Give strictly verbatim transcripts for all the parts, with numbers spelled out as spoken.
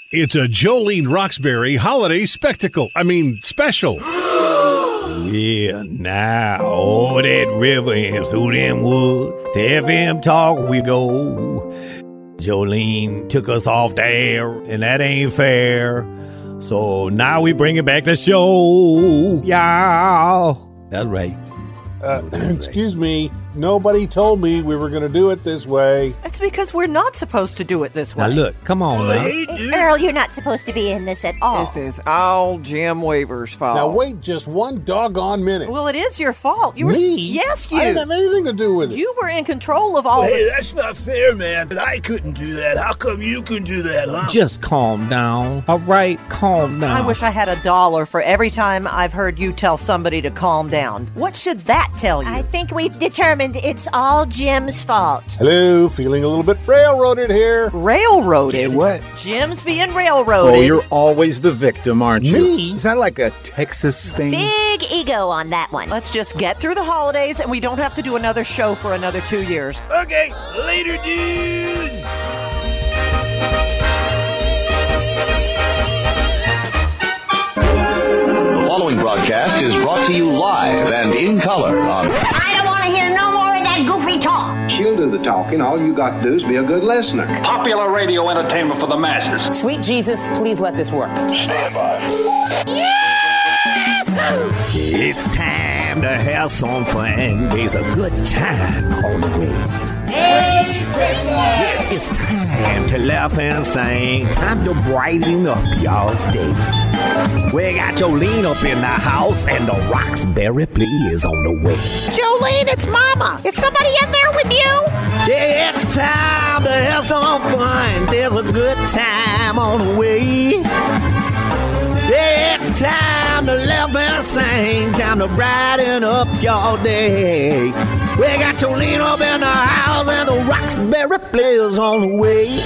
It's a Jolene Roxbury holiday spectacle. I mean, special. Yeah, now over that river and through them woods, to F M Talk we go. Jolene took us off the air, and that ain't fair. So now we bring it back to show, y'all. That's right. Uh, excuse me. Nobody told me we were going to do it this way. That's because we're not supposed to do it this way. Now look, come on now. Hey, Earl, you're not supposed to be in this at all. This is all Jim Weaver's fault. Now wait just one doggone minute. Well, it is your fault. You were, Me? Yes, you. I didn't have anything to do with it. You were in control of all Hey, this. that's not fair, man. I couldn't do that. How come you can do that, huh? Just calm down. All right, calm down. I wish I had a dollar for every time I've heard you tell somebody to calm down. What should that tell you? I think we've determined it's all Jim's fault. Hello, feeling a little bit railroaded here. Railroaded? What? Jim's being railroaded. Oh, you're always the victim, aren't you? Me? Is that like a Texas thing? Big ego on that one. Let's just get through the holidays and we don't have to do another show for another two years. Okay, later, dudes. The following broadcast is brought to you live and in color on... I don't want to hear no more of that goofy talk. She'll do the talking. All you got to do is be a good listener. Popular radio entertainment for the masses. Sweet Jesus, please let this work. Stand by. It's time to have some fun. There's a good time on the way. Merry Christmas! Yes, it's time to laugh and sing. Time to brighten up y'all's day. We got Jolene up in the house, and the Roxbury play is on the way. Jolene, it's Mama. Is somebody in there with you? Yeah, it's time to have some fun. There's a good time on the way. Yeah, it's time to laugh and sing. Time to brighten up your day. We got Jolene up in the house, and the Roxbury players on the way.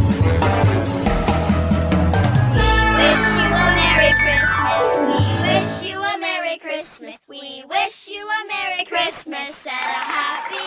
We wish you a Merry Christmas. We wish you a Merry Christmas and a Happy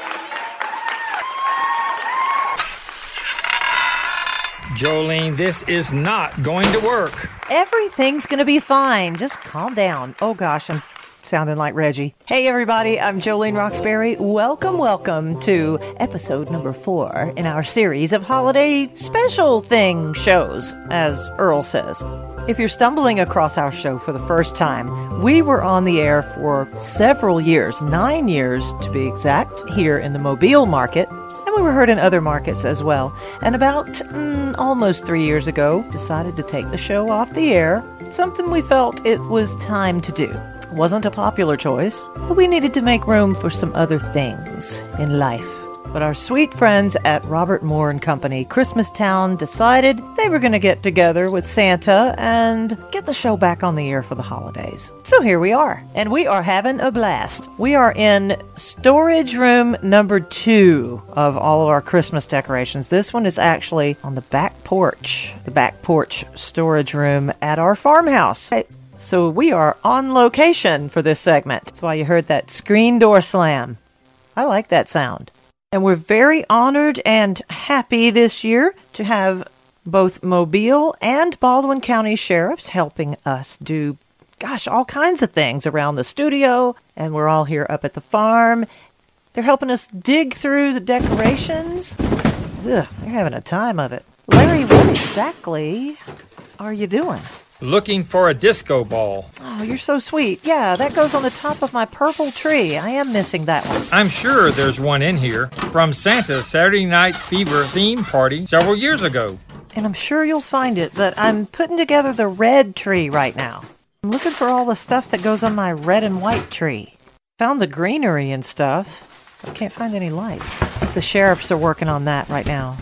New Year. Jolene, this is not going to work. Everything's going to be fine. Just calm down. Oh, gosh, I'm sounding like Reggie. Hey, everybody, I'm Jolene Roxbury. Welcome, welcome to episode number four in our series of holiday special thing shows, as Earl says. If you're stumbling across our show for the first time, we were on the air for several years, nine years to be exact, here in the Mobile market. We were heard in other markets as well. And about mm, almost three years ago, decided to take the show off the air. Something we felt it was time to do. Wasn't a popular choice, but we needed to make room for some other things in life. But our sweet friends at Robert Moore and Company, Christmastown, decided they were going to get together with Santa and get the show back on the air for the holidays. So here we are, and we are having a blast. We are in storage room number two of all of our Christmas decorations. This one is actually on the back porch, the back porch storage room at our farmhouse. So we are on location for this segment. That's why you heard that screen door slam. I like that sound. And we're very honored and happy this year to have both Mobile and Baldwin County sheriffs helping us do, gosh, all kinds of things around the studio. And we're all here up at the farm. They're helping us dig through the decorations. Ugh, they're having a time of it. Larry, what exactly are you doing? Looking for a disco ball. Oh, you're so sweet. Yeah, that goes on the top of my purple tree. I am missing that one. I'm sure there's one in here from Santa's Saturday Night Fever theme party several years ago. And I'm sure you'll find it, but I'm putting together the red tree right now. I'm looking for all the stuff that goes on my red and white tree. Found the greenery and stuff. I can't find any lights. The sheriffs are working on that right now.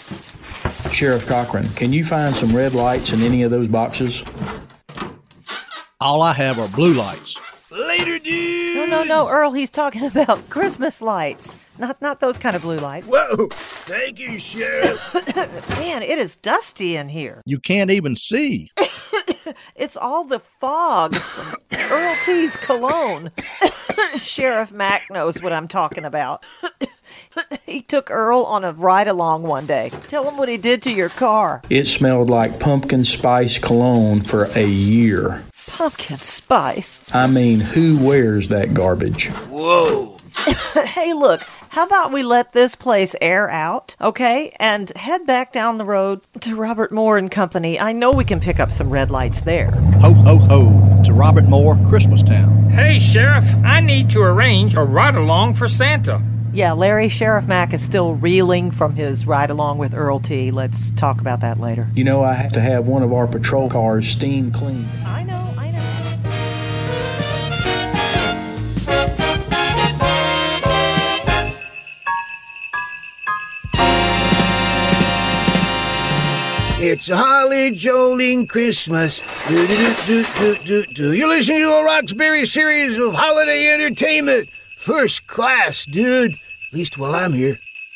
Sheriff Cochran, can you find some red lights in any of those boxes? All I have are blue lights. Later, dude. No, no, no, Earl, he's talking about Christmas lights. Not not those kind of blue lights. Whoa, thank you, Sheriff. Man, it is dusty in here. You can't even see. It's all the fog from Earl T's cologne. Sheriff Mack knows what I'm talking about. He took Earl on a ride-along one day. Tell him what he did to your car. It smelled like pumpkin spice cologne for a year. Pumpkin spice? I mean, who wears that garbage? Whoa. Hey, look, how about we let this place air out, okay? And head back down the road to Robert Moore and Company. I know we can pick up some red lights there. Ho, ho, ho, to Robert Moore, Christmas Town. Hey, Sheriff, I need to arrange a ride-along for Santa. Yeah, Larry, Sheriff Mack is still reeling from his ride-along with Earl T. Let's talk about that later. You know, I have to have one of our patrol cars steam cleaned. I know, I know. It's a holly jolting Christmas. Do, do, do, do, do, do, do. You're listening to a Roxbury series of holiday entertainment. First class, dude. At least while I'm here.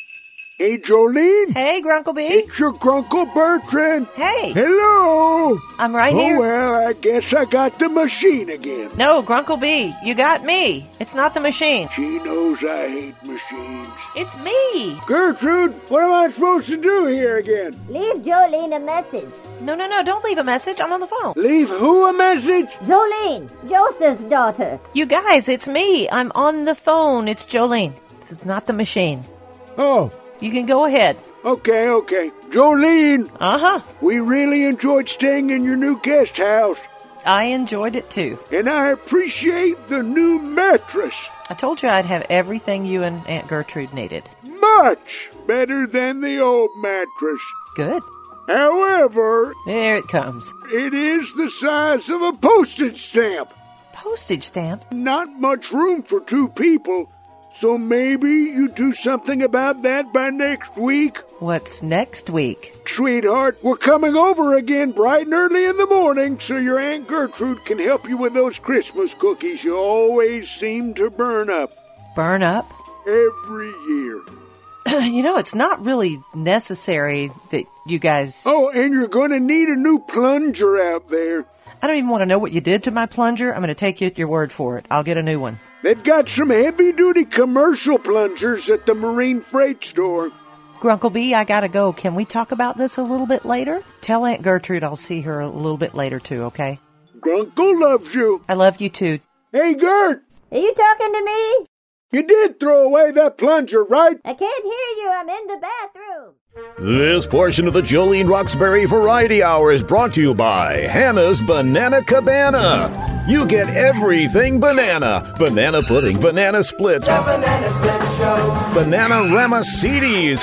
Hey, Jolene. Hey, Grunkle B. It's your Grunkle Bertrand. Hey. Hello. I'm right oh, here. Oh, well, I guess I got the machine again. No, Grunkle B, you got me. It's not the machine. She knows I hate machines. It's me. Gertrude, what am I supposed to do here again? Leave Jolene a message. No, no, no, don't leave a message. I'm on the phone. Leave who a message? Jolene, Joseph's daughter. You guys, it's me. I'm on the phone. It's Jolene. It's not the machine. Oh. You can go ahead. Okay, okay. Jolene. Uh-huh. We really enjoyed staying in your new guest house. I enjoyed it, too. And I appreciate the new mattress. I told you I'd have everything you and Aunt Gertrude needed. Much better than the old mattress. Good. However... There it comes. It is the size of a postage stamp. Postage stamp? Not much room for two people. So maybe you do something about that by next week? What's next week? Sweetheart, we're coming over again bright and early in the morning so your Aunt Gertrude can help you with those Christmas cookies you always seem to burn up. Burn up? Every year. You know, it's not really necessary that you guys... Oh, and you're going to need a new plunger out there. I don't even want to know what you did to my plunger. I'm going to take you at your word for it. I'll get a new one. They've got some heavy-duty commercial plungers at the Marine Freight Store. Grunkle B, I gotta go. Can we talk about this a little bit later? Tell Aunt Gertrude I'll see her a little bit later, too, okay? Grunkle loves you. I love you, too. Hey, Gert! Are you talking to me? You did throw away that plunger, right? I can't hear you. I'm in the bathroom. This portion of the Jolene Roxbury Variety Hour is brought to you by Hannah's Banana Cabana. You get everything banana. Banana pudding, banana splits, The Banana Split Show. banana ramacides.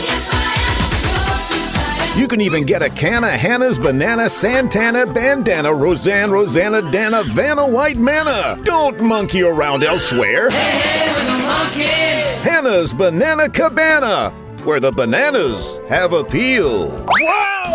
You can even get a can of Hannah's Banana Santana Bandana Roseanne Rosanna Dana Vanna White Manna. Don't monkey around elsewhere. Hey, with the monkeys. Hannah's Banana Cabana, where the bananas have appeal. Wow!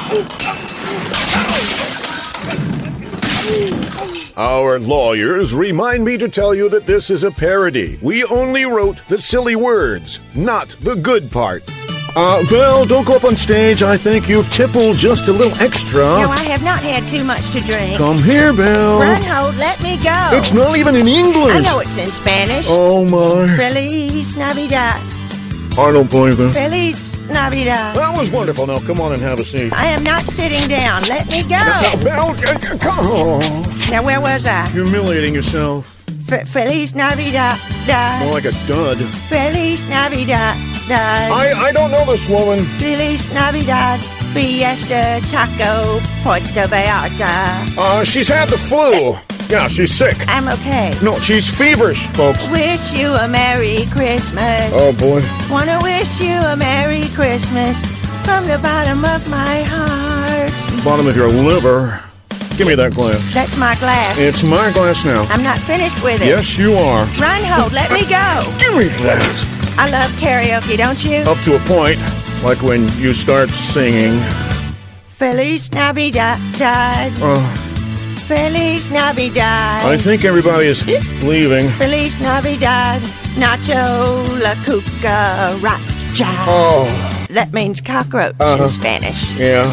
Our lawyers remind me to tell you that this is a parody. We only wrote the silly words, not the good part. Uh, Belle, don't go up on stage. I think you've tippled just a little extra. No, I have not had too much to drink. Come here, Belle. Run, Holt, let me go. It's not even in English. I know it's in Spanish. Oh, my. Feliz Navidad. I don't believe it. Feliz Navidad. That was wonderful. Now, come on and have a seat. I am not sitting down. Let me go. Now, Belle, uh, come on. Now, where was I? Humiliating yourself. F- Feliz Navidad. More like a dud. Feliz Navidad. I, I don't know this woman. Feliz Navidad. Fiesta Taco Puerto Vallarta. Uh, she's had the flu. Yeah, she's sick. I'm okay. No, she's feverish, folks. Wish you a Merry Christmas. Oh, boy. Wanna wish you a Merry Christmas from the bottom of my heart. Bottom of your liver. Give me that glass. That's my glass. It's my glass now. I'm not finished with it. Yes, you are. Run, Holt, let me go. Give me that. I love karaoke, don't you? Up to a point, like when you start singing. Feliz Navidad. Uh, Feliz Navidad. I think everybody is leaving. Feliz Navidad. Nacho la cucaracha. Oh. That means cockroach Uh-huh. in Spanish. Yeah.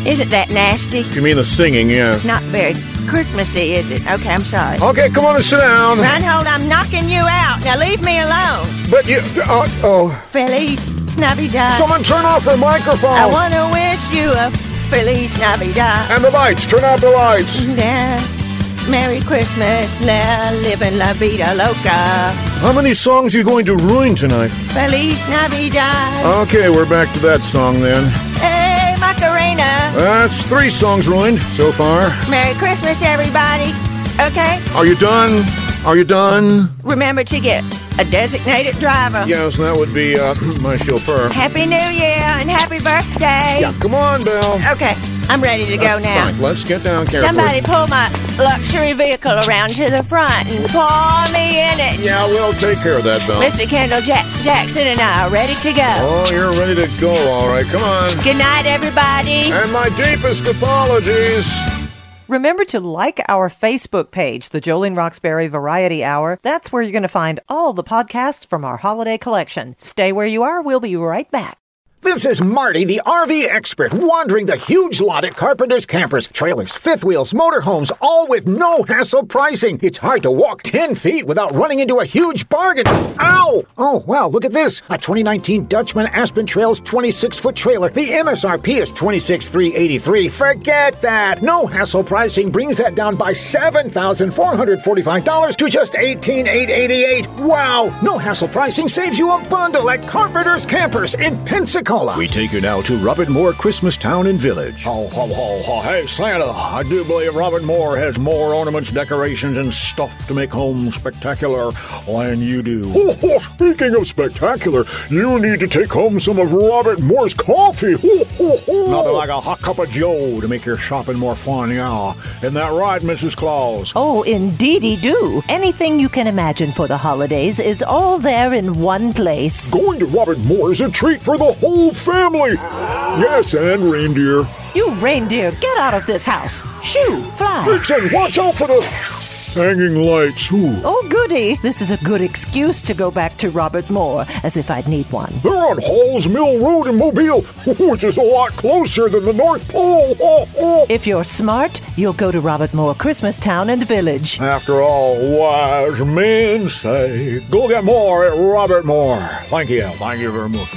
Isn't that nasty? You mean the singing, yeah. It's not very Christmassy, is it? Okay, I'm sorry. Okay, come on and sit down. Reinhold, I'm knocking you out. Now leave me alone. But you... Uh, oh. Feliz Navidad. Someone turn off the microphone. I want to wish you a Feliz Navidad. And the lights. Turn out the lights. Yeah. Merry Christmas. La, living la vida loca. How many songs are you going to ruin tonight? Feliz Navidad. Okay, we're back to that song then. Hey, Macarena. That's three songs ruined so far. Merry Christmas, everybody. Okay? Are you done? Are you done? Remember to get a designated driver. Yes, that would be uh, my chauffeur. Happy New Year and happy birthday. Yeah, come on, Bill. Okay, I'm ready to go uh, now. Fine, let's get down carefully. Somebody pull my luxury vehicle around to the front and pour me in it. Yeah, we'll take care of that, Bill. Mister Kendall Jack- Jackson and I are ready to go. Oh, you're ready to go, all right. Come on. Good night, everybody. And my deepest apologies. Remember to like our Facebook page, the Jolene Roxbury Variety Hour. That's where you're going to find all the podcasts from our holiday collection. Stay where you are. We'll be right back. This is Marty, the R V expert, wandering the huge lot at Carpenter's Campers. Trailers, fifth wheels, motorhomes, all with no hassle pricing. It's hard to walk ten feet without running into a huge bargain. Ow! Oh, wow, look at this. A twenty nineteen Dutchman Aspen Trails twenty-six foot trailer. The M S R P is twenty-six thousand three hundred eighty-three dollars. Forget that. No hassle pricing brings that down by seven thousand four hundred forty-five dollars to just eighteen thousand eight hundred eighty-eight dollars. Wow! No hassle pricing saves you a bundle at Carpenter's Campers in Pensacola. We take you now to Robert Moore Christmas Town and Village. Ho, ho, ho, ho. Hey, Santa, I do believe Robert Moore has more ornaments, decorations, and stuff to make home spectacular than you do. Oh, oh, speaking of spectacular, you need to take home some of Robert Moore's coffee. Oh, oh, oh. Nothing like a hot cup of joe to make your shopping more fun, yeah. Isn't that right, Missus Claus? Oh, indeedy do. Anything you can imagine for the holidays is all there in one place. Going to Robert Moore is a treat for the whole family. Yes, and reindeer. You reindeer, get out of this house. Shoo, fly. Vixen, watch out for the hanging lights. Ooh. Oh, goody. This is a good excuse to go back to Robert Moore, as if I'd need one. They're on Halls Mill Road in Mobile, which is a lot closer than the North Pole. Oh, oh. If you're smart, you'll go to Robert Moore Christmas Town and Village. After all wise men say, go get more at Robert Moore. Thank you. Thank you very much.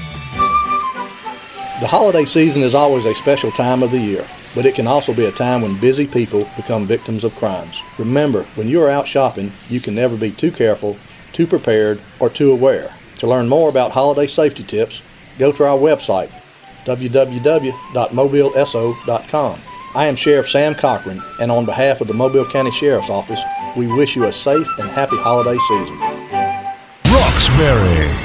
The holiday season is always a special time of the year, but it can also be a time when busy people become victims of crimes. Remember, when you are out shopping, you can never be too careful, too prepared, or too aware. To learn more about holiday safety tips, go to our website, w w w dot mobile s o dot com. I am Sheriff Sam Cochran, and on behalf of the Mobile County Sheriff's Office, we wish you a safe and happy holiday season. Roxbury.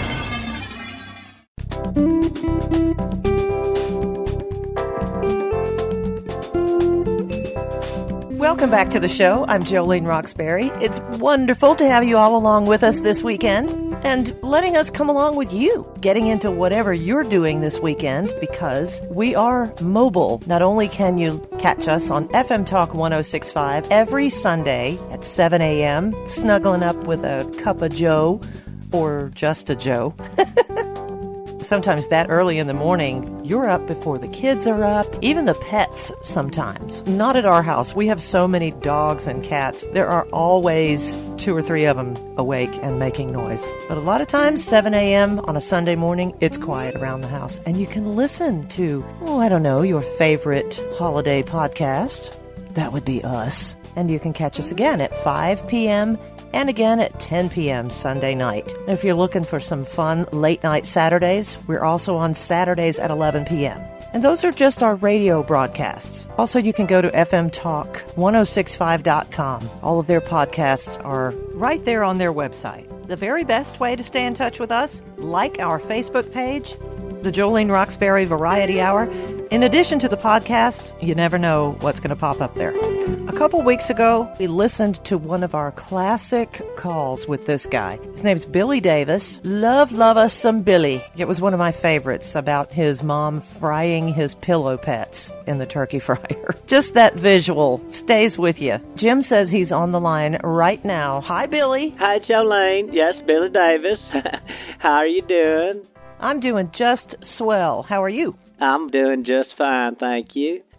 Welcome back to the show. I'm Jolene Roxbury. It's wonderful to have you all along with us this weekend and letting us come along with you, getting into whatever you're doing this weekend, because we are mobile. Not only can you catch us on F M Talk one oh six point five every Sunday at seven a.m., snuggling up with a cup of joe or just a joe. Sometimes that early in the morning, you're up before the kids are up, even the pets sometimes. Not at our house. We have so many dogs and cats. There are always two or three of them awake and making noise. But a lot of times, seven a.m. on a Sunday morning, it's quiet around the house. And you can listen to, oh, I don't know, your favorite holiday podcast. That would be us. And you can catch us again at five p.m. and again at ten p.m. Sunday night. If you're looking for some fun late night Saturdays, we're also on Saturdays at eleven p.m. And those are just our radio broadcasts. Also, you can go to f m talk one oh six five dot com. All of their podcasts are right there on their website. The very best way to stay in touch with us, like our Facebook page, the Jolene Roxbury Variety Hour. In addition to the podcasts, you never know what's going to pop up there. A couple weeks ago, we listened to one of our classic calls with this guy. His name's Billy Davis. Love, love us some Billy. It was one of my favorites about his mom frying his pillow pets in the turkey fryer. Just that visual stays with you. Jim says he's on the line right now. Hi, Billy. Hi, Jolene. Yes, Billy Davis. How are you doing? I'm doing just swell. How are you? I'm doing just fine, thank you.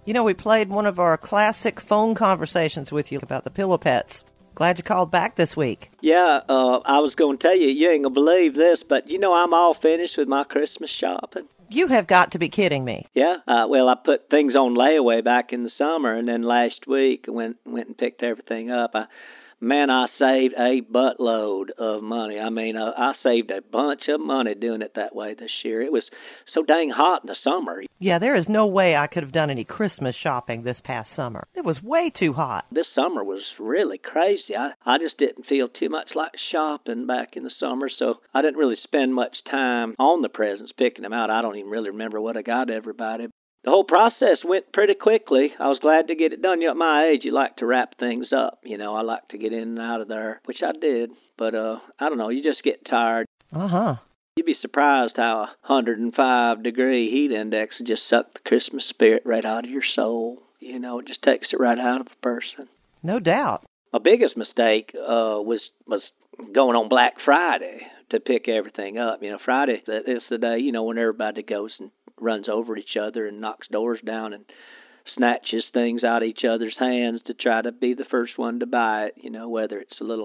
You know, we played one of our classic phone conversations with you about the pillow pets. Glad you called back this week. Yeah, uh, I was going to tell you, you ain't going to believe this, but you know I'm all finished with my Christmas shopping. You have got to be kidding me. Yeah, uh, well, I put things on layaway back in the summer, and then last week I went, went and picked everything up. I, man, I saved a buttload of money. I mean, uh, I saved a bunch of money doing it that way this year. It was so dang hot in the summer. Yeah, there is no way I could have done any Christmas shopping this past summer. It was way too hot. This summer was really crazy. I, I just didn't feel too much like shopping back in the summer, so I didn't really spend much time on the presents, picking them out. I don't even really remember what I got to everybody. The whole process went pretty quickly. I was glad to get it done. You know, at my age, you like to wrap things up. You know, I like to get in and out of there, which I did. But, uh, I don't know, you just get tired. Uh-huh. You'd be surprised how a one hundred five degree heat index would just suck the Christmas spirit right out of your soul. You know, it just takes it right out of a person. No doubt. My biggest mistake uh, was was going on Black Friday to pick everything up. You know, Friday is the day, you know, when everybody goes and runs over each other and knocks doors down and snatches things out of each other's hands to try to be the first one to buy it, you know, whether it's a little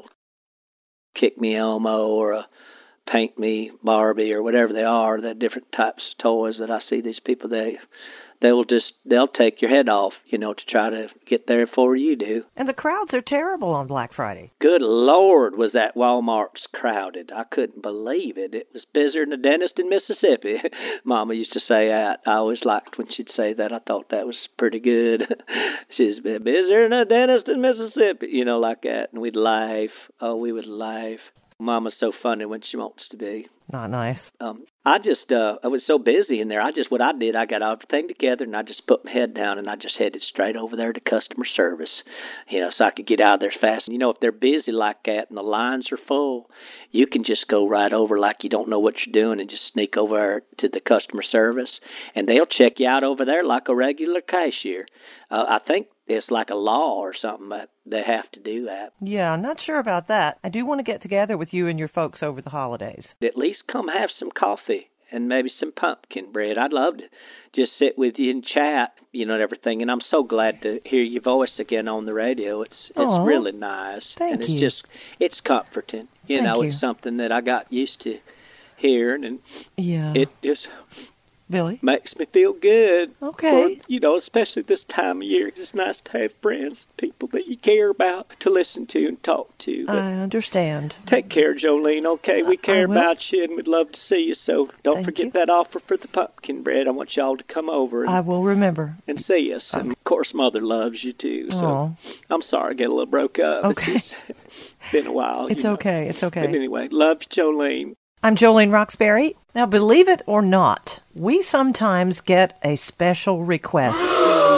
Kick Me Elmo or a Paint Me Barbie or whatever they are, the different types of toys that I see these people, they they will just, they'll take your head off, you know, to try to get there before you do. And the crowds are terrible on Black Friday. Good Lord, was that Walmart's crowded. I couldn't believe it. It was busier than a dentist in Mississippi. Mama used to say that. I always liked when she'd say that. I thought that was pretty good. She's been busier than a dentist in Mississippi, you know, like that. And we'd laugh. Oh, we would laugh. Mama's so funny when she wants to be. Not nice. Um, I just, uh, I was so busy in there. I just, what I did, I got everything together and I just put my head down and I just headed straight over there to customer service, you know, so I could get out of there fast. And, you know, if they're busy like that and the lines are full, you can just go right over like you don't know what you're doing and just sneak over to the customer service and they'll check you out over there like a regular cashier. Uh, I think it's like a law or something, but they have to do that. Yeah, I'm not sure about that. I do want to get together with you and your folks over the holidays. At least come have some coffee and maybe some pumpkin bread. I'd love to just sit with you and chat, you know, and everything. And I'm so glad to hear your voice again on the radio. It's it's Aww, really nice. Thank and it's you. just, it's comforting. You Thank know, you. It's something that I got used to hearing. And yeah. it just Billy? makes me feel good. Okay. For, you know, especially this time of year. It's nice to have friends, people that you care about, to listen to and talk to. But I understand. take care, Jolene, okay? We care will. about you and we'd love to see you, so don't Thank forget you. that offer for the pumpkin bread. I want y'all to come over and, I will remember. and see us. And, of course, Mother loves you, too. So Aw. I'm sorry I get a little broke up. Okay. It's been a while. It's you know. okay. It's okay. But anyway, love you, Jolene. I'm Jolene Roxbury. Now, believe it or not, we sometimes get a special request.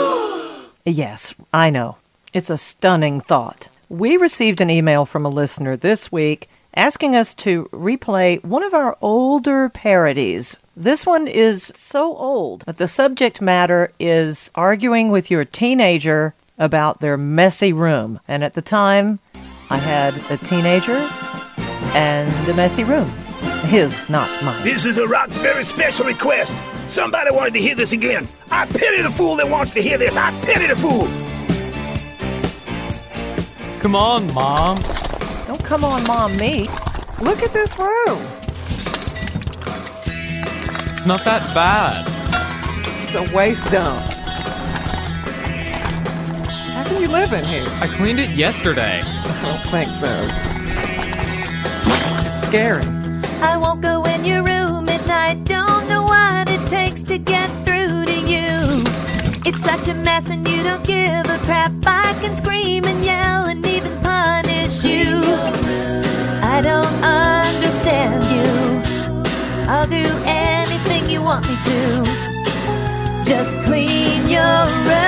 Yes, I know. It's a stunning thought. We received an email from a listener this week asking us to replay one of our older parodies. This one is so old, but the subject matter is arguing with your teenager about their messy room. And at the time, I had a teenager and a messy room. His, not mine. This is a Roxbury special request. Somebody wanted to hear this again. I pity the fool that wants to hear this. I pity the fool. Come on, Mom. Don't come on, Mom, me. Look at this room. It's not that bad. It's a waste dump. How can you live in here? I cleaned it yesterday. I don't think so. It's scary. I won't go in your room at night. Don't know what it takes to get through to you. It's such a mess and you don't give a crap. I can scream and yell and even punish you. I don't understand you. I'll do anything you want me to. Just clean your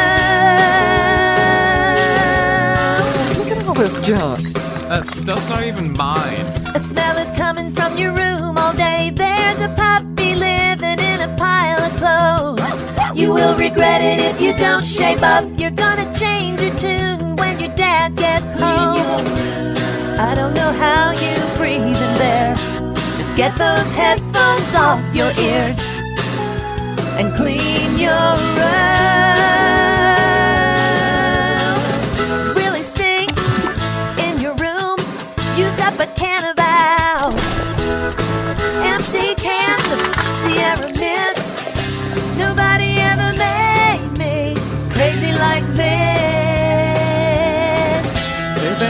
room. Look at all this junk. That stuff's not even mine. A smell is coming from your room all day. There's a puppy living in a pile of clothes. You will regret it if you don't shape up. You're gonna change your tune when your dad gets home. I don't know how you breathe in there. Just get those headphones off your ears and clean your room.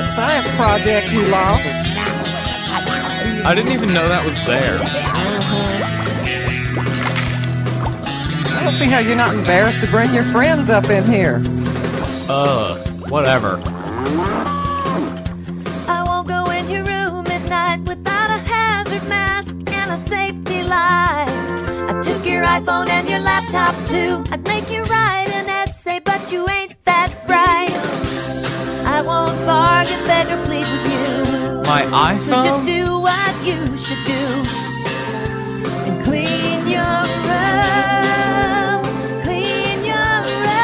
science project you lost. I didn't even know that was there. I don't see how you're not embarrassed to bring your friends up in here. Ugh, whatever. I won't go in your room at night without a hazard mask and a safety light. I took your iPhone and your laptop too. I'd make you write an essay, but you ain't that bright. I won't bargain, beg, or plead with you. My iPhone? So just do what you should do and clean your room. Clean your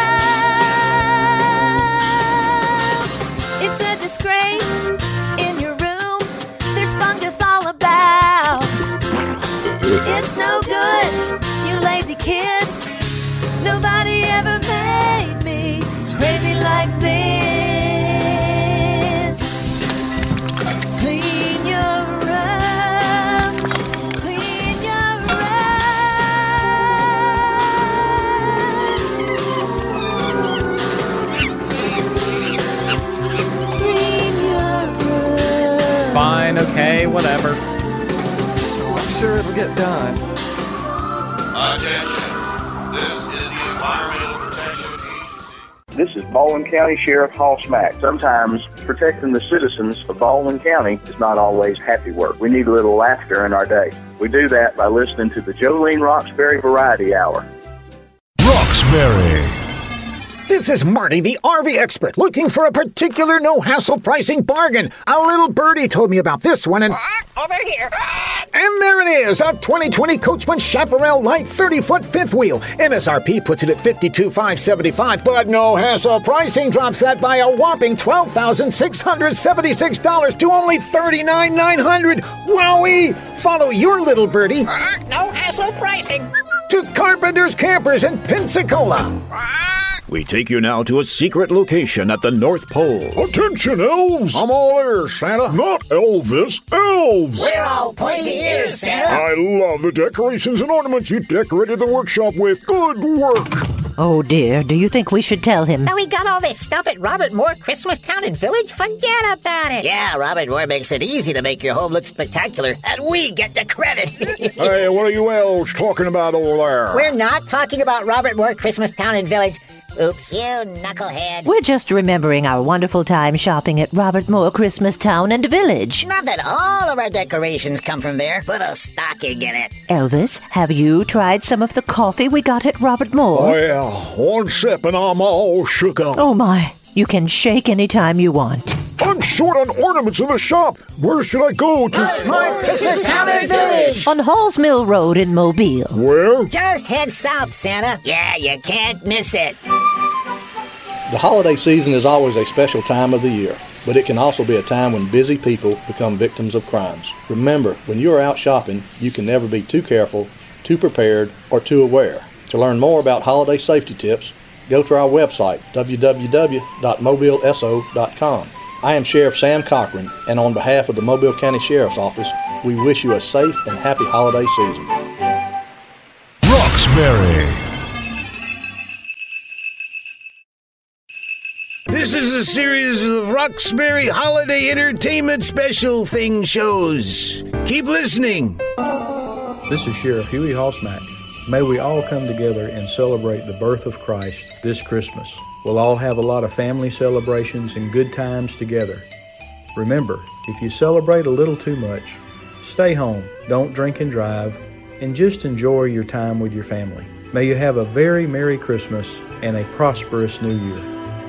room. It's a disgrace in your room. There's fungus all about. It's no good, you lazy kid. Nobody ever made me crazy like this. Clean your room. Clean your room. Clean your room. Fine, okay, whatever. I'm sure it'll get done. Attention. This is the Environmental Protection Agency. This is Baldwin County Sheriff Hall Smack. Sometimes protecting the citizens of Baldwin County is not always happy work. We need a little laughter in our day. We do that by listening to the Jolene Roxbury Variety Hour. Roxbury. This is Marty, the R V expert, looking for a particular no-hassle pricing bargain. A little birdie told me about this one, and... Over here. And there it is, a twenty twenty Coachman Chaparral Light thirty-foot fifth wheel. M S R P puts it at fifty-two thousand five hundred seventy-five dollars, but no-hassle pricing drops that by a whopping twelve thousand six hundred seventy-six dollars to only thirty-nine thousand nine hundred dollars. Wowee! Follow your little birdie. Uh, no hassle pricing. To Carpenter's Campers in Pensacola. We take you now to a secret location at the North Pole. Attention, elves! I'm all ears, Santa. Not Elvis, elves! We're all pointy ears, Santa. I love the decorations and ornaments you decorated the workshop with. Good work! Oh dear, do you think we should tell him? Now we got all this stuff at Robert Moore Christmas Town and Village? Forget about it. Yeah, Robert Moore makes it easy to make your home look spectacular, and we get the credit. Hey, what are you elves talking about over there? We're not talking about Robert Moore Christmas Town and Village. Oops, you knucklehead. We're just remembering our wonderful time shopping at Robert Moore Christmas Town and Village. Not that all of our decorations come from there. Put a stocking in it. Elvis, have you tried some of the coffee we got at Robert Moore? Oh, yeah. One sip and I'm all shook up. Oh, my. You can shake anytime you want. I'm short on ornaments in the shop. Where should I go to? Robert Moore Christmas Town and Village. On Halls Mill Road in Mobile. Where? Just head south, Santa. Yeah, you can't miss it. The holiday season is always a special time of the year, but it can also be a time when busy people become victims of crimes. Remember, when you are out shopping, you can never be too careful, too prepared, or too aware. To learn more about holiday safety tips, go to our website, w w w dot mobile s o dot com. I am Sheriff Sam Cochran, and on behalf of the Mobile County Sheriff's Office, we wish you a safe and happy holiday season. Roxbury. This is a series of Roxbury Holiday Entertainment Special Thing shows. Keep listening. This is Sheriff Huey Hallsmack. May we all come together and celebrate the birth of Christ this Christmas. We'll all have a lot of family celebrations and good times together. Remember, if you celebrate a little too much, stay home, don't drink and drive, and just enjoy your time with your family. May you have a very Merry Christmas and a prosperous New Year.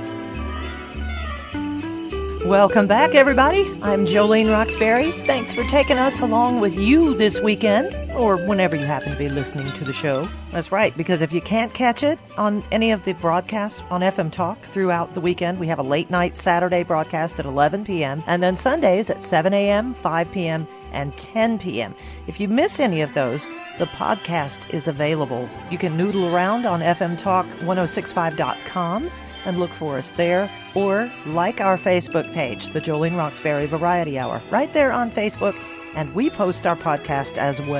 Welcome back, everybody. I'm Jolene Roxbury. Thanks for taking us along with you this weekend, or whenever you happen to be listening to the show. That's right, because if you can't catch it on any of the broadcasts on F M Talk throughout the weekend, we have a late night Saturday broadcast at eleven p.m. and then Sundays at seven a.m., five p.m., and ten p.m. If you miss any of those, the podcast is available. You can noodle around on f m talk ten sixty-five dot com and look for us there, or like our Facebook page, the Jolene Roxbury Variety Hour, right there on Facebook, and we post our podcast as well.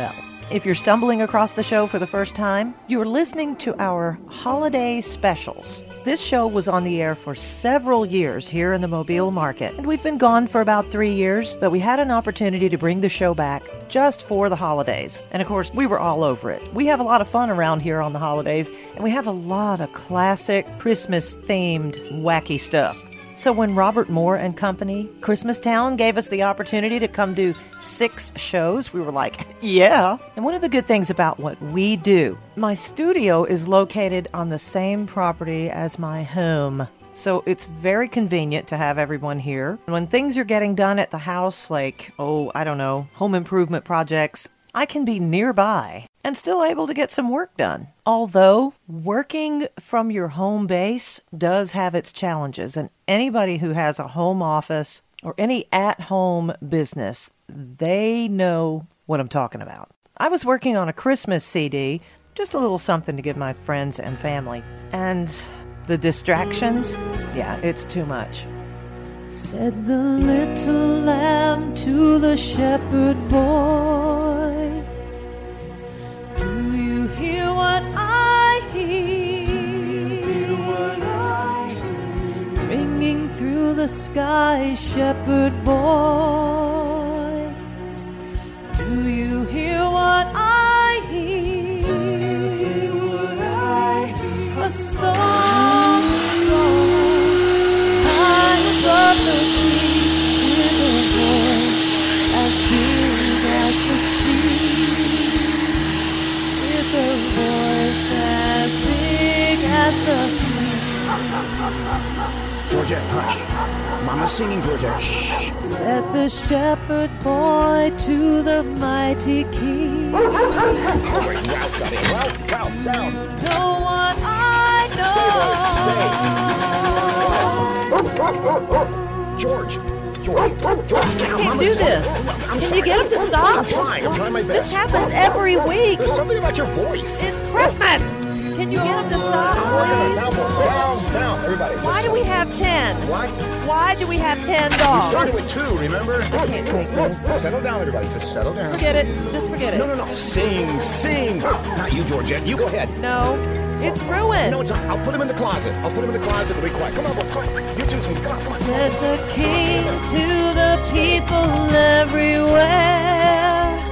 If you're stumbling across the show for the first time, you're listening to our holiday specials. This show was on the air for several years here in the Mobile market, and we've been gone for about three years, but we had an opportunity to bring the show back just for the holidays. And of course, we were all over it. We have a lot of fun around here on the holidays, and we have a lot of classic Christmas-themed wacky stuff. So when Robert Moore and Company, Christmas Town, gave us the opportunity to come do six shows, we were like, yeah. And one of the good things about what we do, my studio is located on the same property as my home. So it's very convenient to have everyone here. When things are getting done at the house, like, oh, I don't know, home improvement projects, I can be nearby and still able to get some work done. Although working from your home base does have its challenges, and anybody who has a home office or any at-home business, they know what I'm talking about. I was working on a Christmas C D, just a little something to give my friends and family, and the distractions, yeah, it's too much. Said the little lamb to the shepherd boy, do you hear what I hear? What I hear? Ringing through the sky, shepherd boy, do you hear what I hear? What I hear? A song, a song, high above the trees, with a voice as big as the sea, with a voice as big as the sea. Georgette, hush. Mama's singing, Georgette. Shh. Said the shepherd boy to the mighty king. Oh, wait, Ralph got in. Ralph, Ralph, down. You know what I know. George, George, George, I can't do this. I'm Can sorry. you get him to stop? I'm trying. I'm trying my best. This happens every week. There's something about your voice. It's Christmas. Can you get him to stop, please? Down, down, everybody. Why do we have ten? What? Why do we have ten dogs? You started with two, remember? I can't take this. Settle down, everybody. Just settle down. Forget it. Just forget it. No, no, no. Sing, sing. Not you, Georgette. You go ahead. No, it's ruined. No, it's not. I'll put him in the closet. I'll put him in the closet. It'll be quiet. Come on, boy. Come on. You two, some. Come on, come on. Said the king to the people everywhere.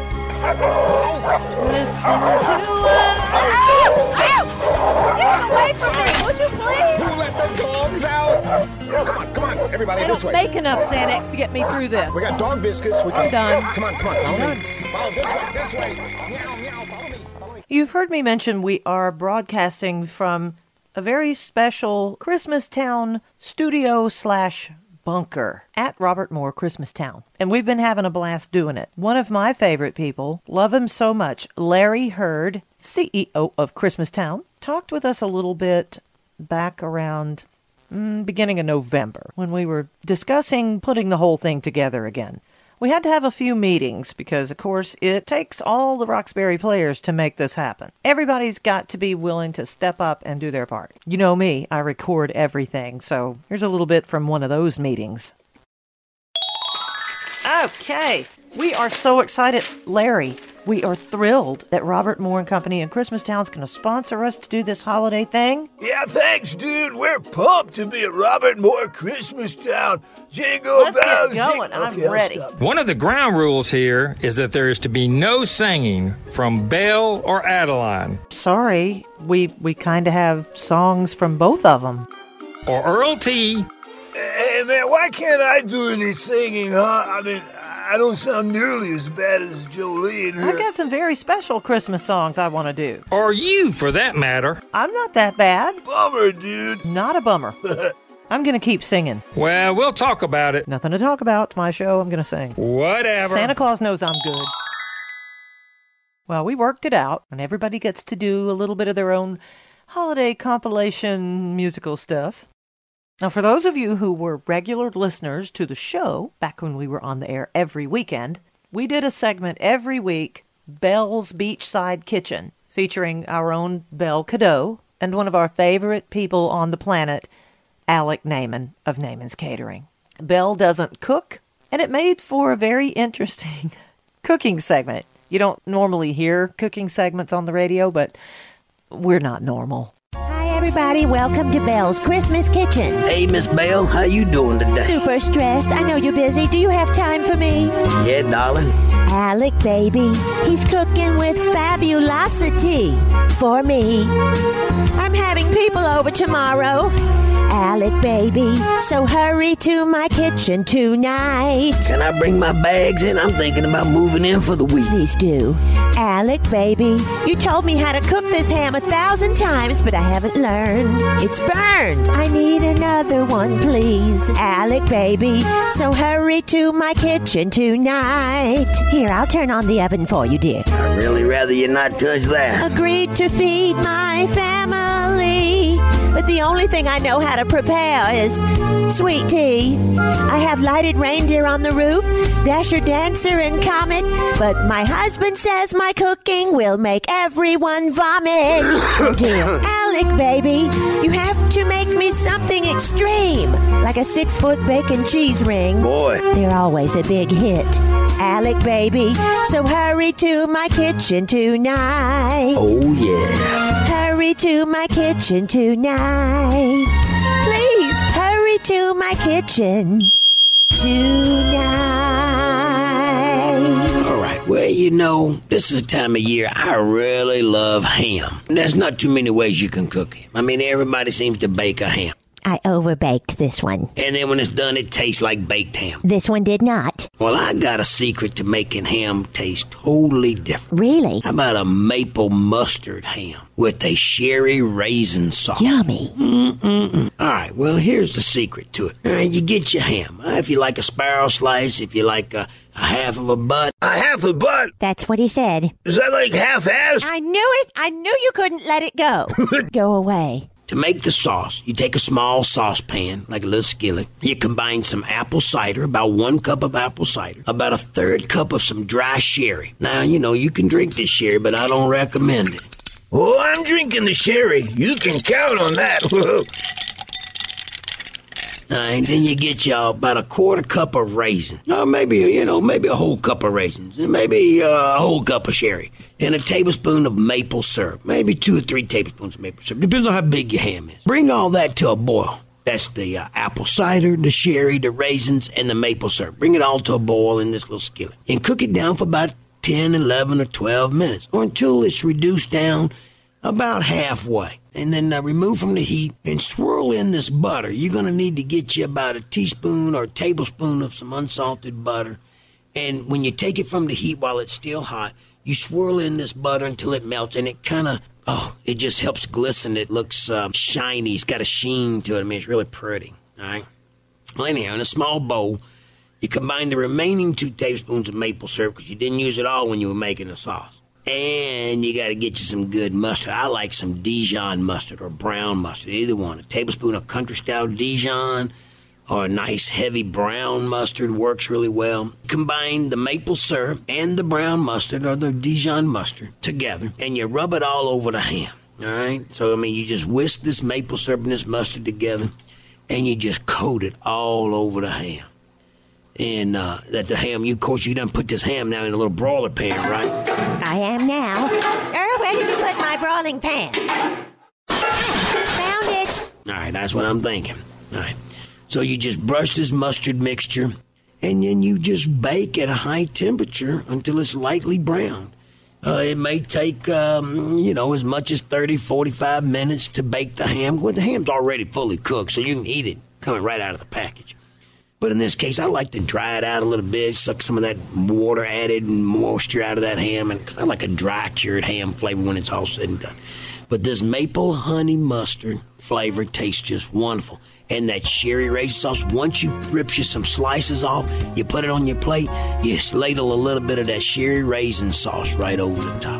Listen to what I... Ow! Get him away from me, would you please? Who let the dogs out? Come on, come on, everybody, I this don't way. make enough Xanax to get me through this. We got dog biscuits. We can... I'm done. Come on, come on, follow I'm me. done. Follow this way, this way. Meow, meow, follow me, follow me. You've heard me mention we are broadcasting from a very special Christmas Town studio slash bunker at Robert Moore Christmas Town. And we've been having a blast doing it. One of my favorite people, love him so much, Larry Hurd, C E O of Christmas Town, talked with us a little bit back around mm, beginning of November when we were discussing putting the whole thing together again. We had to have a few meetings because, of course, it takes all the Roxbury players to make this happen. Everybody's got to be willing to step up and do their part. You know me, I record everything, so here's a little bit from one of those meetings. Okay, we are so excited. Larry, we are thrilled that Robert Moore and Company in Christmas Town's going to sponsor us to do this holiday thing. Yeah, thanks, dude. We're pumped to be at Robert Moore Christmas Town. Jingle Let's bells. get going. Jing- I'm okay, I'll ready. stop. One of the ground rules here is that there is to be no singing from Belle or Adeline. Sorry, we we kind of have songs from both of them. Or Earl T. Hey, man, why can't I do any singing, huh? I mean, I don't sound nearly as bad as Jolene. I've got some very special Christmas songs I want to do. Or you, for that matter. I'm not that bad. Bummer, dude. Not a bummer. I'm going to keep singing. Well, we'll talk about it. Nothing to talk about. It's my show. I'm going to sing. Whatever. Santa Claus knows I'm good. Well, we worked it out, and everybody gets to do a little bit of their own holiday compilation musical stuff. Now, for those of you who were regular listeners to the show, back when we were on the air every weekend, we did a segment every week, Belle's Beachside Kitchen, featuring our own Belle Cadeau and one of our favorite people on the planet, Alec Naiman of Naiman's Catering. Belle doesn't cook, and it made for a very interesting cooking segment. You don't normally hear cooking segments on the radio, but we're not normal. Hi, everybody. Welcome to Belle's Christmas Kitchen. Hey, Miss Belle, how you doing today? Super stressed. I know you're busy. Do you have time for me? Yeah, darling. Alec, baby, he's cooking with fabulosity for me. I'm having people over tomorrow. Alec, baby, so hurry to my kitchen tonight. Can I bring my bags in? I'm thinking about moving in for the week. Please do. Alec, baby, you told me how to cook this ham a thousand times, but I haven't learned. It's burned. I need another one, please. Alec, baby, so hurry to my kitchen tonight. Here, I'll turn on the oven for you, dear. I'd really rather you not touch that. Agreed to feed my family. But the only thing I know how to prepare is sweet tea. I have lighted reindeer on the roof, Dasher, Dancer, and Comet. But my husband says my cooking will make everyone vomit. Oh dear. Alec, baby, you have to make me something extreme, like a six-foot bacon cheese ring. Boy. They're always a big hit. Alec, baby, so hurry to my kitchen tonight. Oh, yeah. Hurry to my kitchen tonight. Please, hurry to my kitchen tonight. All right, well, you know, this is a time of year I really love ham. There's not too many ways you can cook it. I mean, everybody seems to bake a ham. I overbaked this one. And then when it's done, it tastes like baked ham. This one did not. Well, I got a secret to making ham taste totally different. Really? How about a maple mustard ham with a sherry raisin sauce? Yummy. Mm-mm-mm. All right, well, here's the secret to it. All right, you get your ham. Uh, if you like a sparrow slice, if you like a, a half of a butt. A half a butt? That's what he said. Is that like half-assed? I knew it. I knew you couldn't let it go. Go away. To make the sauce, you take a small saucepan, like a little skillet. You combine some apple cider, about one cup of apple cider, about a third cup of some dry sherry. Now, you know, you can drink this sherry, but I don't recommend it. Oh, I'm drinking the sherry. You can count on that. All right, then you get you about a quarter cup of raisins. Or maybe, you know, maybe a whole cup of raisins. And maybe uh, a whole cup of sherry. And a tablespoon of maple syrup. Maybe two or three tablespoons of maple syrup. Depends on how big your ham is. Bring all that to a boil. That's the uh, apple cider, the sherry, the raisins, and the maple syrup. Bring it all to a boil in this little skillet. And cook it down for about ten, eleven, or twelve minutes. Or until it's reduced down about halfway. And then uh, remove from the heat and swirl in this butter. You're going to need to get you about a teaspoon or a tablespoon of some unsalted butter. And when you take it from the heat while it's still hot, you swirl in this butter until it melts. And it kind of, oh, it just helps glisten. It looks uh, shiny. It's got a sheen to it. I mean, it's really pretty. All right. Well, anyhow, in a small bowl, you combine the remaining two tablespoons of maple syrup because you didn't use it all when you were making the sauce. And you got to get you some good mustard. I like some Dijon mustard or brown mustard, either one. A tablespoon of country-style Dijon or a nice heavy brown mustard works really well. Combine the maple syrup and the brown mustard or the Dijon mustard together, and you rub it all over the ham, all right? So, I mean, you just whisk this maple syrup and this mustard together, and you just coat it all over the ham. And uh, that the ham, you, of course, you done put this ham now in a little broiler pan, right? I am now. Earl, where did you put my broiling pan? Ah, found it. All right, that's what I'm thinking. All right. So you just brush this mustard mixture, and then you just bake at a high temperature until it's lightly browned. Uh, it may take, um, you know, as much as thirty, forty-five minutes to bake the ham. Well, the ham's already fully cooked, so you can eat it coming right out of the package. But in this case, I like to dry it out a little bit, suck some of that water added and moisture out of that ham. And I like a dry cured ham flavor when it's all said and done. But this maple honey mustard flavor tastes just wonderful. And that sherry raisin sauce, once you rip you some slices off, you put it on your plate, you ladle a little bit of that sherry raisin sauce right over the top.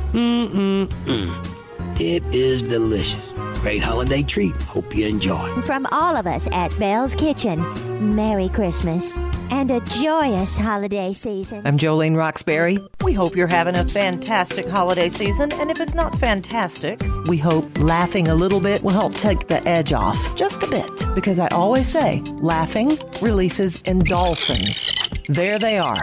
Mm-mm-mm. It is delicious. Great holiday treat. Hope you enjoy. From all of us at Belle's Kitchen, Merry Christmas and a joyous holiday season. I'm Jolene Roxbury. We hope you're having a fantastic holiday season, and if it's not fantastic, we hope laughing a little bit will help take the edge off just a bit, because I always say laughing releases endorphins. There they are.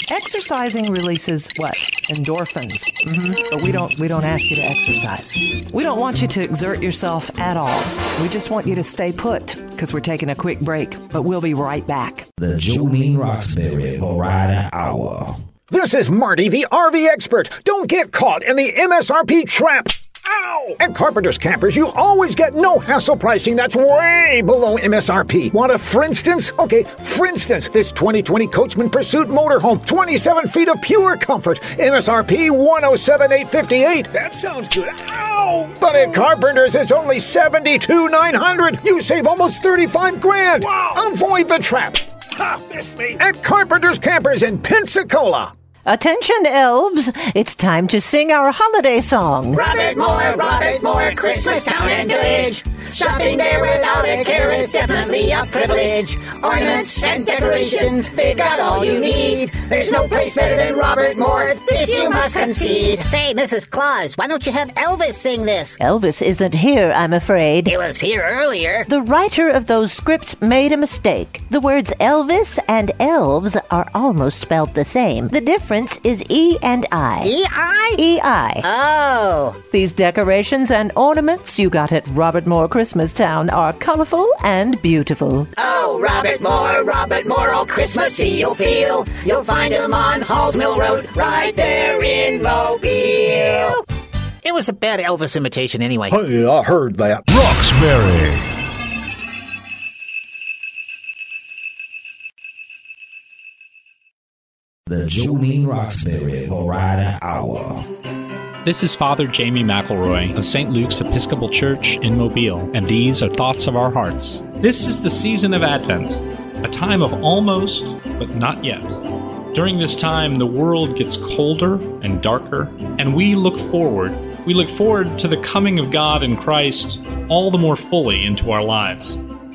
Exercising releases what? Endorphins. Mm-hmm. But we don't we don't ask you to exercise. We don't want you to exert yourself at all. We just want you to stay put because we're taking a quick break. But we'll be right back. The Jolene Roxbury Variety Hour. This is Marty, the R V expert. Don't get caught in the M S R P trap. Ow! At Carpenter's Campers, you always get no hassle pricing that's way below M S R P. Want a for instance? Okay, for instance, this twenty twenty Coachman Pursuit motorhome, twenty-seven feet of pure comfort, M S R P one oh seven thousand eight hundred fifty-eight dollars. That sounds good. Ow! But at Carpenter's, it's only seventy-two thousand nine hundred dollars. You save almost thirty-five grand. Wow! Avoid the trap. Ha! Missed me. At Carpenter's Campers in Pensacola. Attention, elves. It's time to sing our holiday song. Robert Moore, Robert Moore, Christmas Town and Village. Shopping there without a care is definitely a privilege. Ornaments and decorations, they've got all you need. There's no place better than Robert Moore, this you must concede. Say, Missus Claus, why don't you have Elvis sing this? Elvis isn't here, I'm afraid. He was here earlier. The writer of those scripts made a mistake. The words Elvis and elves are almost spelled the same. The difference is E and I. E I? E I. Oh. These decorations and ornaments you got at Robert Moore Christmas Town are colorful and beautiful. Oh, Robert Moore, Robert Moore, all Christmassy you'll feel. You'll find him on Halls Mill Road, right there in Mobile. It was a bad Elvis imitation anyway. Hey, I heard that. Roxbury. The Jolene Roxbury Variety Hour. This is Father Jamie McElroy of Saint Luke's Episcopal Church in Mobile, and these are Thoughts of Our Hearts. This is the season of Advent, a time of almost, but not yet. During this time, the world gets colder and darker, and we look forward. We look forward to the coming of God and Christ all the more fully into our lives.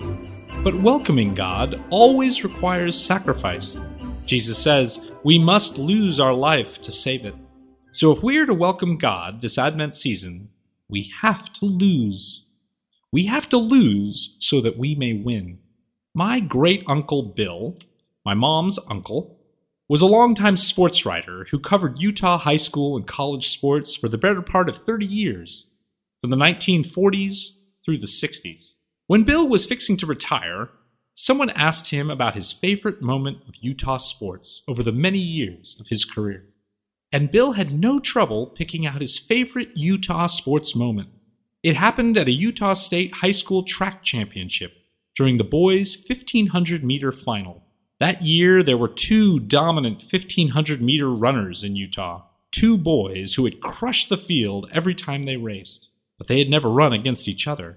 But welcoming God always requires sacrifice. Jesus says, we must lose our life to save it. So if we are to welcome God this Advent season, we have to lose. We have to lose so that we may win. My great-uncle Bill, my mom's uncle, was a longtime sports writer who covered Utah high school and college sports for the better part of thirty years, from the nineteen forties through the sixties. When Bill was fixing to retire, someone asked him about his favorite moment of Utah sports over the many years of his career. And Bill had no trouble picking out his favorite Utah sports moment. It happened at a Utah State high school track championship during the boys' fifteen hundred meter final. That year, there were two dominant fifteen hundred meter runners in Utah, two boys who had crushed the field every time they raced, but they had never run against each other.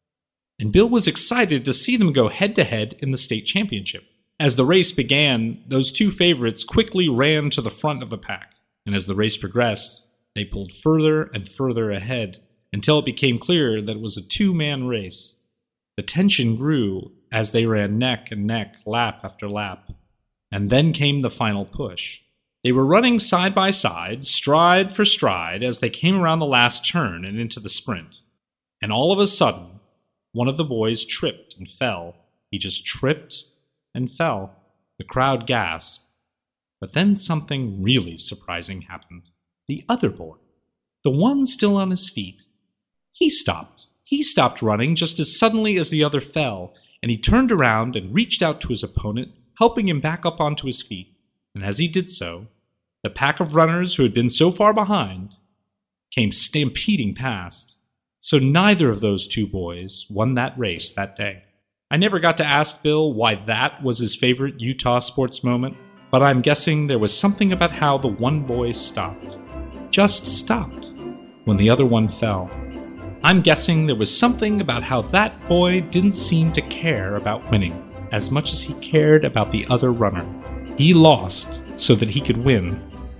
And Bill was excited to see them go head-to-head in the state championship. As the race began, those two favorites quickly ran to the front of the pack. And as the race progressed, they pulled further and further ahead until it became clear that it was a two-man race. The tension grew as they ran neck and neck, lap after lap. And then came the final push. They were running side by side, stride for stride, as they came around the last turn and into the sprint. And all of a sudden, one of the boys tripped and fell. He just tripped and fell. The crowd gasped. But then something really surprising happened. The other boy, the one still on his feet, he stopped. He stopped running just as suddenly as the other fell, and he turned around and reached out to his opponent, helping him back up onto his feet. And as he did so, the pack of runners who had been so far behind came stampeding past. So neither of those two boys won that race that day. I never got to ask Bill why that was his favorite Utah sports moment, but I'm guessing there was something about how the one boy stopped. Just stopped when the other one fell. I'm guessing there was something about how that boy didn't seem to care about winning as much as he cared about the other runner. He lost so that he could win.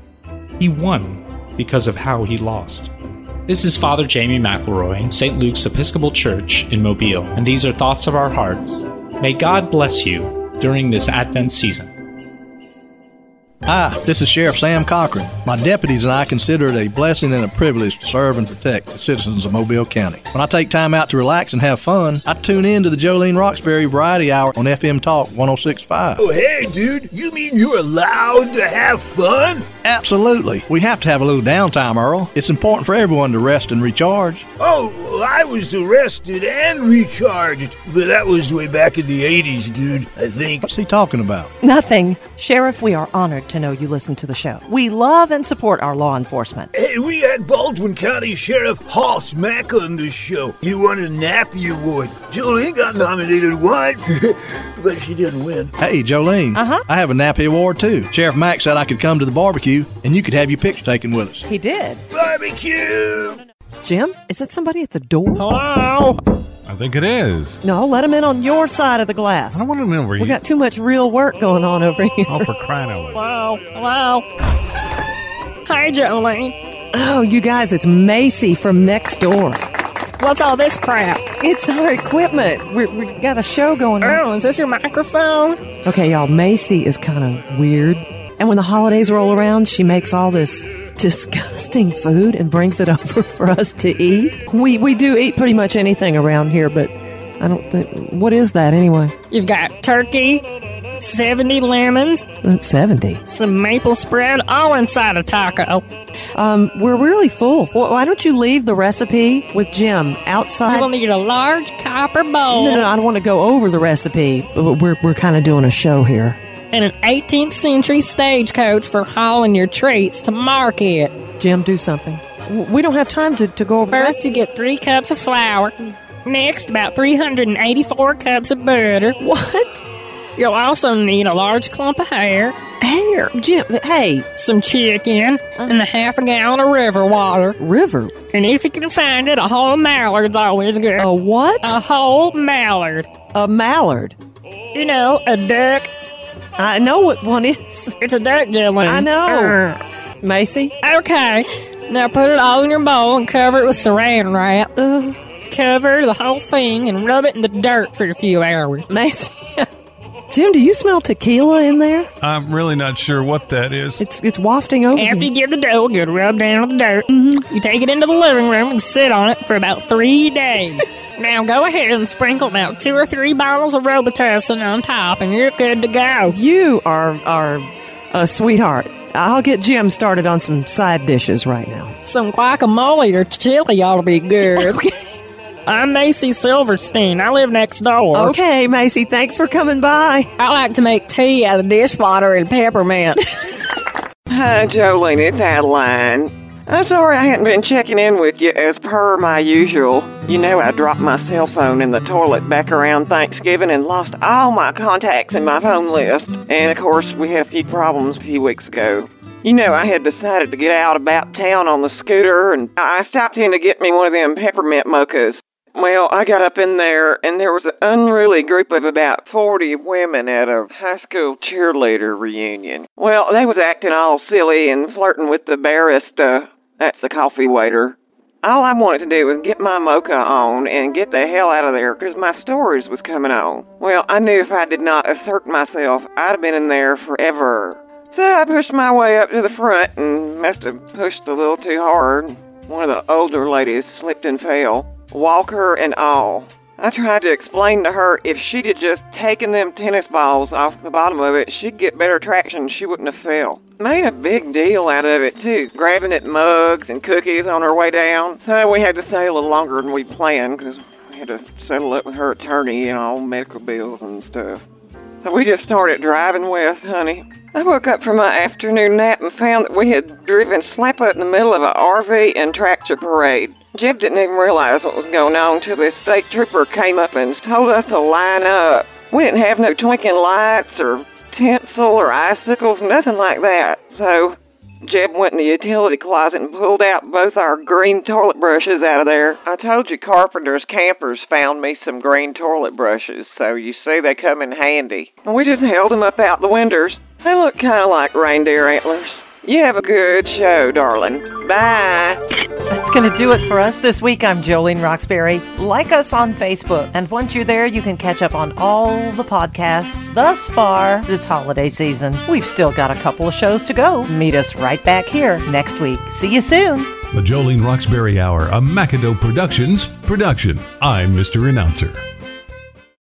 He won because of how he lost. This is Father Jamie McElroy, Saint Luke's Episcopal Church in Mobile, and these are Thoughts of Our Hearts. May God bless you during this Advent season. Hi, this is Sheriff Sam Cochran. My deputies and I consider it a blessing and a privilege to serve and protect the citizens of Mobile County. When I take time out to relax and have fun, I tune in to the Jolene Roxbury Variety Hour on F M Talk one oh six point five. Oh, hey, dude, you mean you're allowed to have fun? Absolutely. We have to have a little downtime, Earl. It's important for everyone to rest and recharge. Oh, well, I was arrested and recharged, but that was way back in the eighties, dude, I think. What's he talking about? Nothing. Sheriff, we are honored to know you listen to the show. We love and support our law enforcement. Hey, we had Baldwin County Sheriff Hoss Mack on the show. He won a Nappy Award. Jolene got nominated once, but she didn't win. Hey, Jolene. Uh-huh. I have a Nappy Award, too. Sheriff Mack said I could come to the barbecue, and you could have your picture taken with us. He did. Barbecue! Jim, is it somebody at the door? Hello? I think it is. No, let him in on your side of the glass. I don't want him in over We here. got too much real work going on over here. Oh, for crying out loud. Hello? Hello? Hi, Jolene. Oh, you guys, it's Macy from next door. What's all this crap? It's our equipment. We're, we got a show going on. Oh, is this your microphone? Okay, y'all, Macy is kind of weird. And when the holidays roll around, she makes all this disgusting food and brings it over for us to eat. We we do eat pretty much anything around here, but I don't think... What is that, anyway? You've got turkey, seventy lemons. That's seventy. Some maple spread, all inside a taco. Um, we're really full. Why don't you leave the recipe with Jim outside? You'll need a large copper bowl. No, no, no, I don't want to go over the recipe. We're, we're kind of doing a show here. And an eighteenth century stagecoach for hauling your treats to market. Jim, do something. We don't have time to, to go over First, the you get three cups of flour. Next, about three hundred eighty-four cups of butter. What? You'll also need a large clump of hair. Hair? Jim, hey. Some chicken, and a half a gallon of river water. River? And if you can find it, a whole mallard's always good. A what? A whole mallard. A mallard? You know, a duck. I know what one is. It's a duck, Jolene. I know. Uh. Macy? Okay. Now put it all in your bowl and cover it with saran wrap. Uh, cover the whole thing and rub it in the dirt for a few hours. Macy? Jim, do you smell tequila in there? I'm really not sure what that is. It's it's wafting over. After you get the dough, get rubbed down with the dirt. Mm-hmm. You take it into the living room and sit on it for about three days. Now go ahead and sprinkle about two or three bottles of Robitussin on top, and you're good to go. You are are a sweetheart. I'll get Jim started on some side dishes right now. Some guacamole or chili ought to be good. Okay. I'm Macy Silverstein. I live next door. Okay, Macy, thanks for coming by. I like to make tea out of dishwater and peppermint. Hi, Jolene. It's Adeline. I'm sorry I hadn't been checking in with you as per my usual. You know I dropped my cell phone in the toilet back around Thanksgiving and lost all my contacts in my phone list. And, of course, we had a few problems a few weeks ago. You know, I had decided to get out about town on the scooter, and I stopped in to get me one of them peppermint mochas. Well, I got up in there, and there was an unruly group of about forty women at a high school cheerleader reunion. Well, they was acting all silly and flirting with the barista. That's the coffee waiter. All I wanted to do was get my mocha on and get the hell out of there, because my stories was coming on. Well, I knew if I did not assert myself, I'd have been in there forever. So I pushed my way up to the front and must have pushed a little too hard. One of the older ladies slipped and fell, walker and all. I tried to explain to her if she'd have just taken them tennis balls off the bottom of it, she'd get better traction, she wouldn't have fell. Made a big deal out of it, too, grabbing at mugs and cookies on her way down. So we had to stay a little longer than we planned, because we had to settle up with her attorney and all medical bills and stuff. So we just started driving west, honey. I woke up from my afternoon nap and found that we had driven slap up in the middle of an R V and tractor parade. Jeb didn't even realize what was going on till this state trooper came up and told us to line up. We didn't have no twinkling lights or tinsel or icicles, nothing like that. So Jeb went in the utility closet and pulled out both our green toilet brushes out of there. I told you Carpenter's Campers found me some green toilet brushes, so you see they come in handy. And we just held them up out the windows. They look kind of like reindeer antlers. You have a good show, darling. Bye. That's going to do it for us this week. I'm Jolene Roxbury. Like us on Facebook. And once you're there, you can catch up on all the podcasts thus far this holiday season. We've still got a couple of shows to go. Meet us right back here next week. See you soon. The Jolene Roxbury Hour, a McAdoo Productions production. I'm Mister Announcer.